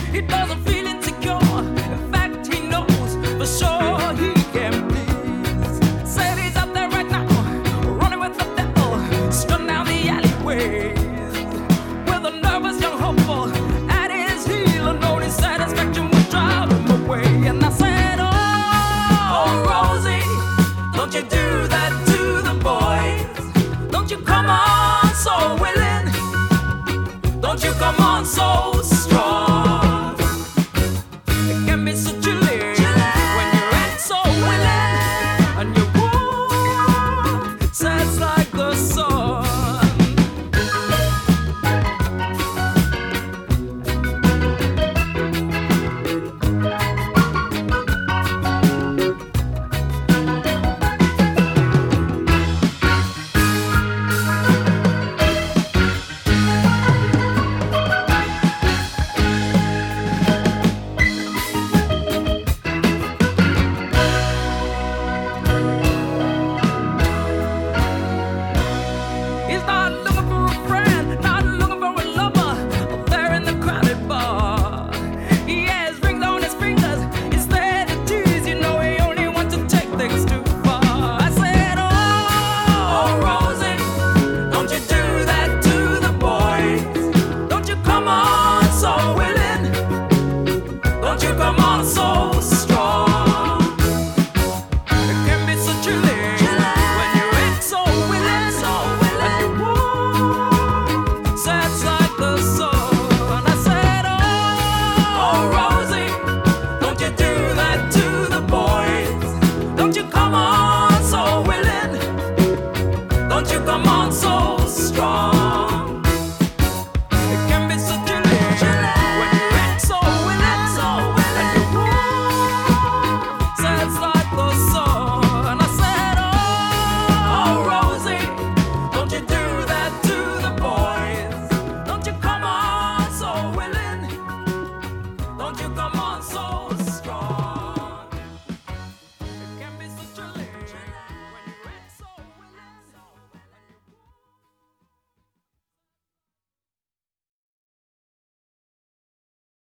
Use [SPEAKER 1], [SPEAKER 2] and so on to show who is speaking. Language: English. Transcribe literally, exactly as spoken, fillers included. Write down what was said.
[SPEAKER 1] He doesn't feel insecure. In fact, he knows for sure he can please. Said he's out there right now, running with the devil, strung down the alleyways. With a nervous young hopeful at his heel, unknown his satisfaction would drive him away. And I said, oh, oh Rosie, don't you do that to the boys. Don't you come on so willing. Don't you come on so strong. It can be so chilly when you act so willing, and you walk sets like the sun. He's not looking for a friend, not looking for a lover, there in the crowded bar. He has rings on his fingers, he's there to tease, you know he only wants to take things too far. I said, oh, oh Rosie, don't you do that to the boys. Don't you come on so